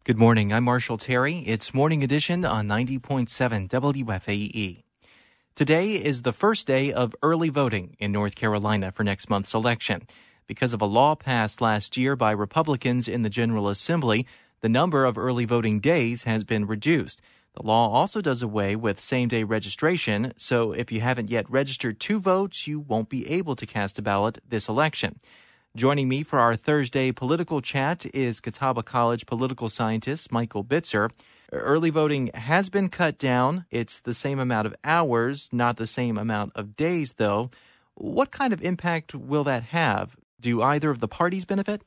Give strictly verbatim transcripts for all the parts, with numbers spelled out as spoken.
Good morning. I'm Marshall Terry. It's Morning Edition on ninety point seven W F A E. Today is the first day of early voting in North Carolina for next month's election. Because of a law passed last year by Republicans in the General Assembly, the number of early voting days has been reduced. The law also does away with same-day registration, so if you haven't yet registered to vote, you won't be able to cast a ballot this election. Joining me for our Thursday political chat is Catawba College political scientist Michael Bitzer. Early voting has been cut down. It's the same amount of hours, not the same amount of days, though. What kind of impact will that have? Do either of the parties benefit?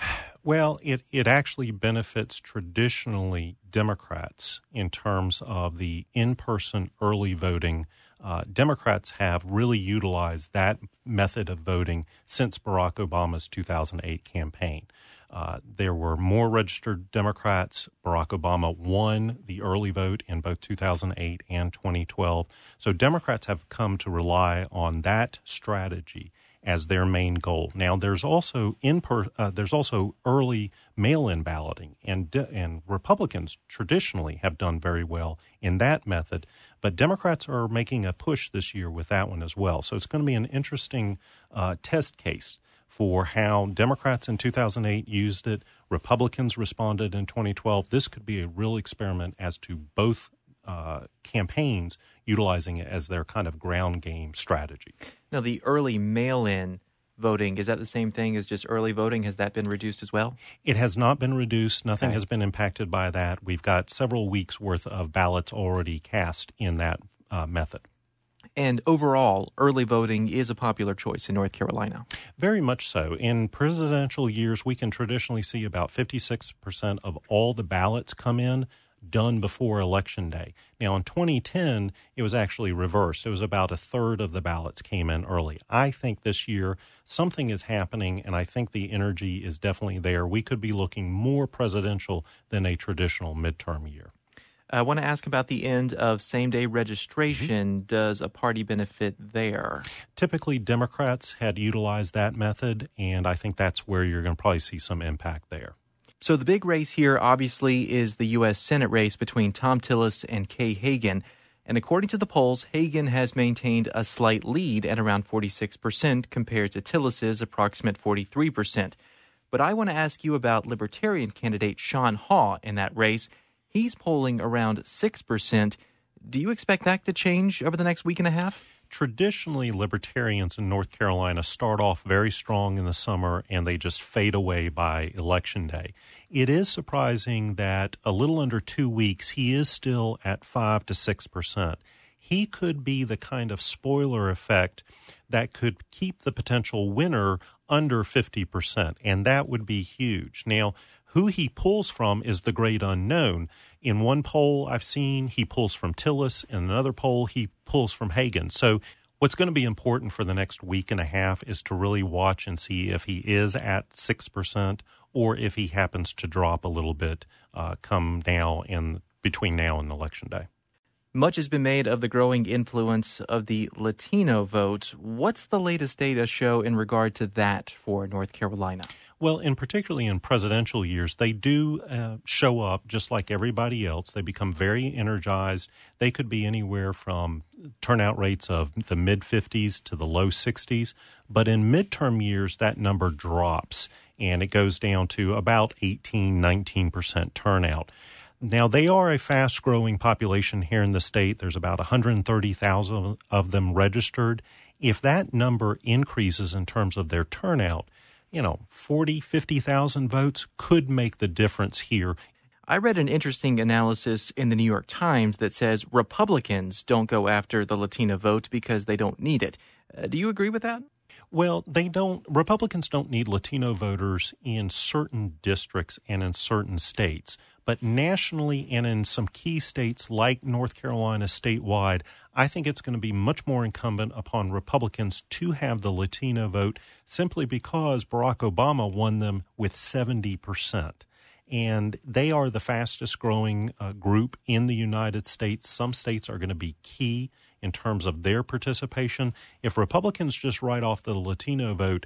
Well, it, it actually benefits traditionally Democrats in terms of the in-person early voting. Uh, Democrats have really utilized that method of voting since Barack Obama's two thousand eight campaign. Uh, there were more registered Democrats. Barack Obama won the early vote in both two thousand eight and twenty twelve. So Democrats have come to rely on that strategy as their main goal. Now, there's also in per, uh, there's also early mail-in balloting, and de- and Republicans traditionally have done very well in that method. But Democrats are making a push this year with that one as well. So it's going to be an interesting uh, test case for how Democrats in two thousand eight used it. Republicans responded in twenty twelve. This could be a real experiment as to both uh, campaigns utilizing it as their kind of ground game strategy. Now, the early mail-in voting, is that the same thing as just early voting? Has that been reduced as well? It has not been reduced. Nothing okay. has been impacted by that. We've got several weeks' worth of ballots already cast in that uh, method. And overall, early voting is a popular choice in North Carolina. Very much so. In presidential years, we can traditionally see about fifty-six percent of all the ballots come in done before Election Day. Now, in twenty ten, it was actually reversed. It was about a third of the ballots came in early. I think this year something is happening, and I think the energy is definitely there. We could be looking more presidential than a traditional midterm year. I want to ask about the end of same-day registration. Mm-hmm. Does a party benefit there? Typically, Democrats had utilized that method, and I think that's where you're going to probably see some impact there. So the big race here, obviously, is the U S Senate race between Thom Tillis and Kay Hagan. And according to the polls, Hagan has maintained a slight lead at around forty-six percent compared to Tillis's approximate forty-three percent. But I want to ask you about Libertarian candidate Sean Haugh in that race. He's polling around six percent. Do you expect that to change over the next week and a half? Traditionally, Libertarians in North Carolina start off very strong in the summer and they just fade away by Election Day. It is surprising that a little under two weeks, he is still at five to six percent. He could be the kind of spoiler effect that could keep the potential winner under fifty percent, and that would be huge. Now, who he pulls from is the great unknown. In one poll I've seen, he pulls from Tillis. In another poll, he pulls from Hagan. So what's going to be important for the next week and a half is to really watch and see if he is at six percent or if he happens to drop a little bit uh, come now and between now and Election Day. Much has been made of the growing influence of the Latino vote. What's the latest data show in regard to that for North Carolina? Well, in particularly in presidential years, they do uh, show up just like everybody else. They become very energized. They could be anywhere from turnout rates of the mid-fifties to the low sixties. But in midterm years, that number drops, and it goes down to about eighteen, nineteen percent turnout. Now, they are a fast-growing population here in the state. There's about one hundred thirty thousand of them registered. If that number increases in terms of their turnout, you know, forty, fifty thousand votes could make the difference here. I read an interesting analysis in the New York Times that says Republicans don't go after the Latino vote because they don't need it. Uh, do you agree with that? Well, they don't. Republicans don't need Latino voters in certain districts and in certain states. But nationally and in some key states like North Carolina statewide, I think it's going to be much more incumbent upon Republicans to have the Latino vote simply because Barack Obama won them with seventy percent. And they are the fastest growing uh, group in the United States. Some states are going to be key in terms of their participation. If Republicans just write off the Latino vote,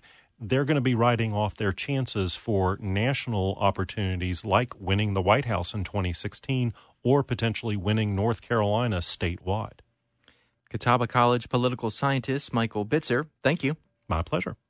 they're going to be writing off their chances for national opportunities like winning the White House in twenty sixteen or potentially winning North Carolina statewide. Catawba College political scientist Michael Bitzer, thank you. My pleasure.